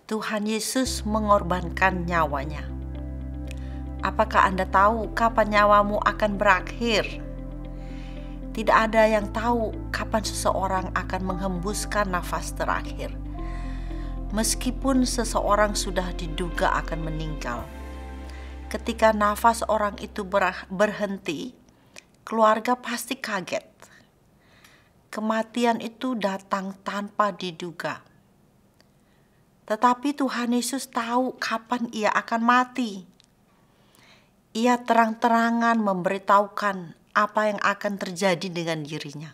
Tuhan Yesus mengorbankan nyawanya. Apakah Anda tahu kapan nyawamu akan berakhir? Tidak ada yang tahu kapan seseorang akan menghembuskan nafas terakhir. Meskipun seseorang sudah diduga akan meninggal, ketika nafas orang itu berhenti, keluarga pasti kaget. Kematian itu datang tanpa diduga. Tetapi Tuhan Yesus tahu kapan ia akan mati. Ia terang-terangan memberitahukan apa yang akan terjadi dengan dirinya.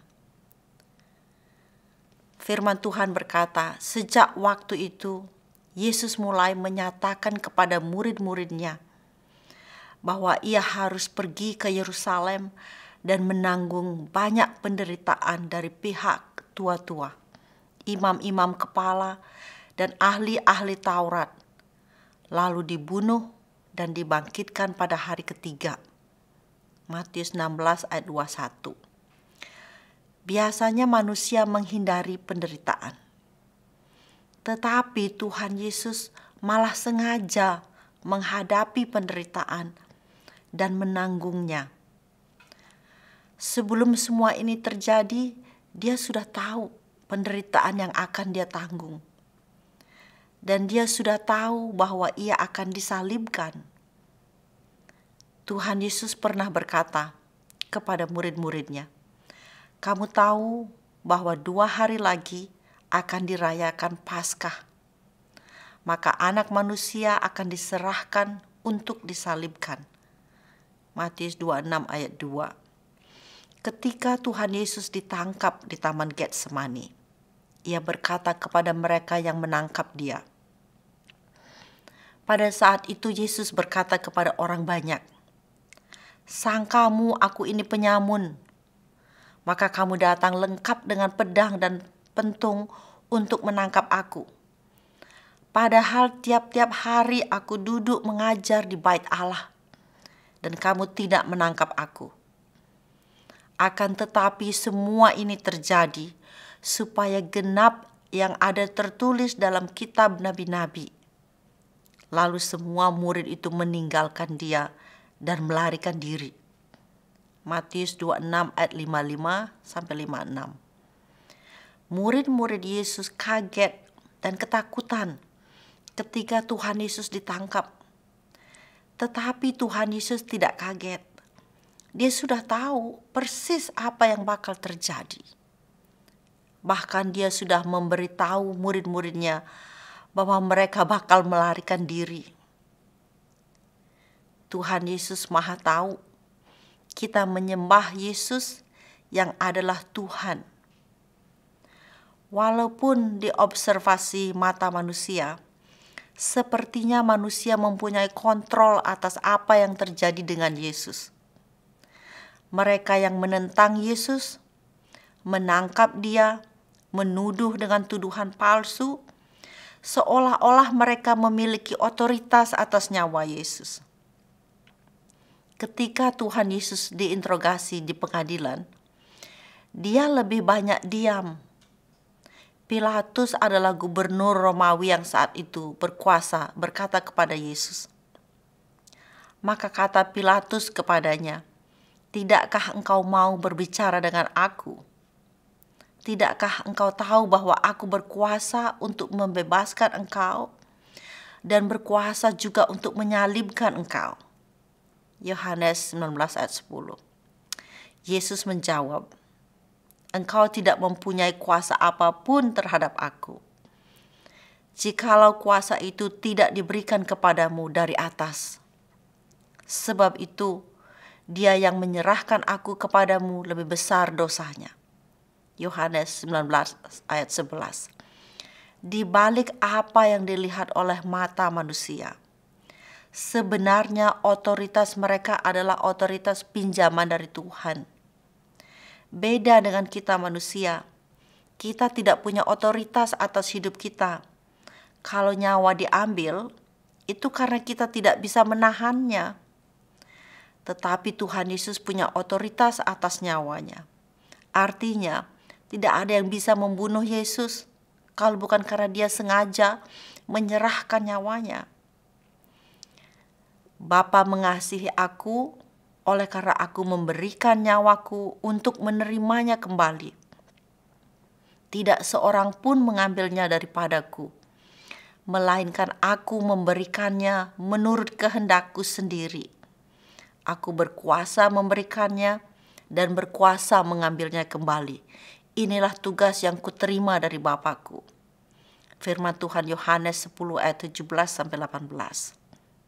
Firman Tuhan berkata, sejak waktu itu, Yesus mulai menyatakan kepada murid-muridnya bahwa ia harus pergi ke Yerusalem dan menanggung banyak penderitaan dari pihak tua-tua, imam-imam kepala, dan ahli-ahli Taurat, lalu dibunuh dan dibangkitkan pada hari ketiga. Matius 16 ayat 21. Biasanya manusia menghindari penderitaan, tetapi Tuhan Yesus malah sengaja menghadapi penderitaan dan menanggungnya. Sebelum semua ini terjadi, dia sudah tahu penderitaan yang akan dia tanggung. Dan dia sudah tahu bahwa ia akan disalibkan. Tuhan Yesus pernah berkata kepada murid-muridnya, "Kamu tahu bahwa 2 hari lagi akan dirayakan Paskah. Maka Anak Manusia akan diserahkan untuk disalibkan." Matius 26 ayat 2. Ketika Tuhan Yesus ditangkap di Taman Getsemani, ia berkata kepada mereka yang menangkap dia. Pada saat itu Yesus berkata kepada orang banyak, "Sangkamu aku ini penyamun, maka kamu datang lengkap dengan pedang dan pentung untuk menangkap aku. Padahal tiap-tiap hari aku duduk mengajar di bait Allah, dan kamu tidak menangkap aku. Akan tetapi semua ini terjadi supaya genap yang ada tertulis dalam kitab nabi-nabi." Lalu semua murid itu meninggalkan dia dan melarikan diri. Matius 26 ayat 55 sampai 56. Murid-murid Yesus kaget dan ketakutan ketika Tuhan Yesus ditangkap. Tetapi Tuhan Yesus tidak kaget. Dia sudah tahu persis apa yang bakal terjadi. Bahkan dia sudah memberitahu murid-muridnya bahwa mereka bakal melarikan diri. Tuhan Yesus Maha Tahu. Kita menyembah Yesus yang adalah Tuhan. Walaupun diobservasi mata manusia, sepertinya manusia mempunyai kontrol atas apa yang terjadi dengan Yesus. Mereka yang menentang Yesus, menangkap dia, menuduh dengan tuduhan palsu, seolah-olah mereka memiliki otoritas atas nyawa Yesus. Ketika Tuhan Yesus diinterogasi di pengadilan, dia lebih banyak diam. Pilatus adalah gubernur Romawi yang saat itu berkuasa, berkata kepada Yesus. Maka kata Pilatus kepadanya, "Tidakkah engkau mau berbicara dengan aku? Tidakkah engkau tahu bahwa aku berkuasa untuk membebaskan engkau dan berkuasa juga untuk menyalibkan engkau?" Yohanes 19 ayat 10. Yesus menjawab, "Engkau tidak mempunyai kuasa apapun terhadap aku, jikalau kuasa itu tidak diberikan kepadamu dari atas. Sebab itu, dia yang menyerahkan aku kepadamu lebih besar dosanya." Yohanes 19 ayat 11. Di balik apa yang dilihat oleh mata manusia, sebenarnya otoritas mereka adalah otoritas pinjaman dari Tuhan. Beda dengan kita manusia, kita tidak punya otoritas atas hidup kita. Kalau nyawa diambil, itu karena kita tidak bisa menahannya. Tetapi Tuhan Yesus punya otoritas atas nyawanya. Artinya, tidak ada yang bisa membunuh Yesus. kalau bukan karena dia sengaja menyerahkan nyawanya. Bapa mengasihi aku oleh karena aku memberikan nyawaku untuk menerimanya kembali. Tidak seorang pun mengambilnya daripadaku, melainkan aku memberikannya menurut kehendakku sendiri. Aku berkuasa memberikannya dan berkuasa mengambilnya kembali. Inilah tugas yang kuterima dari Bapakku. Firman Tuhan Yohanes 10 ayat 17-18.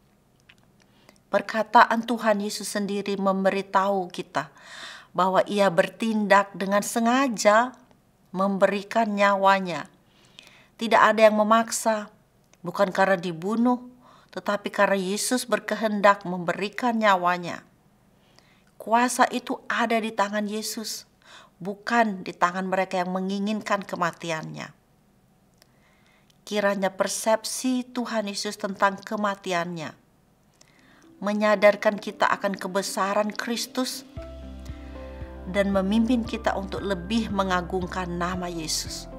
Perkataan Tuhan Yesus sendiri memberitahu kita bahwa ia bertindak dengan sengaja memberikan nyawanya. Tidak ada yang memaksa, bukan karena dibunuh, tetapi karena Yesus berkehendak memberikan nyawanya. Kuasa itu ada di tangan Yesus, bukan di tangan mereka yang menginginkan kematiannya. Kiranya persepsi Tuhan Yesus tentang kematiannya menyadarkan kita akan kebesaran Kristus dan memimpin kita untuk lebih mengagungkan nama Yesus.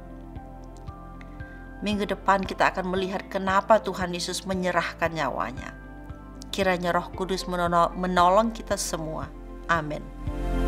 Minggu depan kita akan melihat kenapa Tuhan Yesus menyerahkan nyawanya. Kiranya Roh Kudus menolong kita semua. Amin.